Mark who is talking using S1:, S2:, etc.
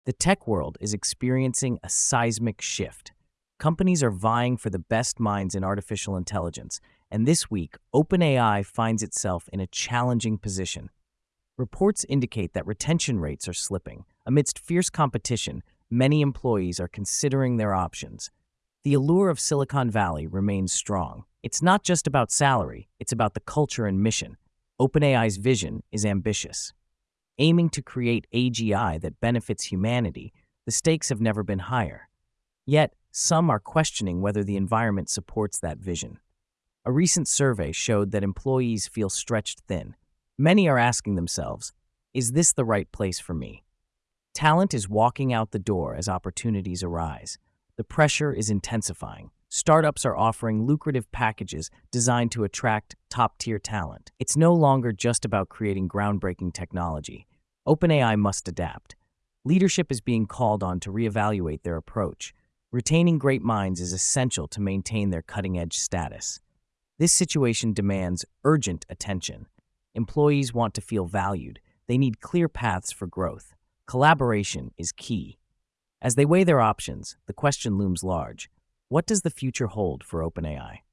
S1: The tech world is experiencing a seismic shift. Companies are vying for the best minds in artificial intelligence, and this week, OpenAI finds itself in a challenging position. Reports indicate that retention rates are slipping. Amidst fierce competition, many employees are considering their options. The allure of Silicon Valley remains strong. It's not just about salary, it's about the culture and mission. OpenAI's vision is ambitious. Aiming to create AGI that benefits humanity, the stakes have never been higher. Yet, some are questioning whether the environment supports that vision. A recent survey showed that employees feel stretched thin. Many are asking themselves, is this the right place for me? Talent is walking out the door as opportunities arise. The pressure is intensifying. Startups are offering lucrative packages designed to attract top-tier talent. It's no longer just about creating groundbreaking technology. OpenAI must adapt. Leadership is being called on to reevaluate their approach. Retaining great minds is essential to maintain their cutting-edge status. This situation demands urgent attention. Employees want to feel valued. They need clear paths for growth. Collaboration is key. As they weigh their options, the question looms large. What does the future hold for OpenAI?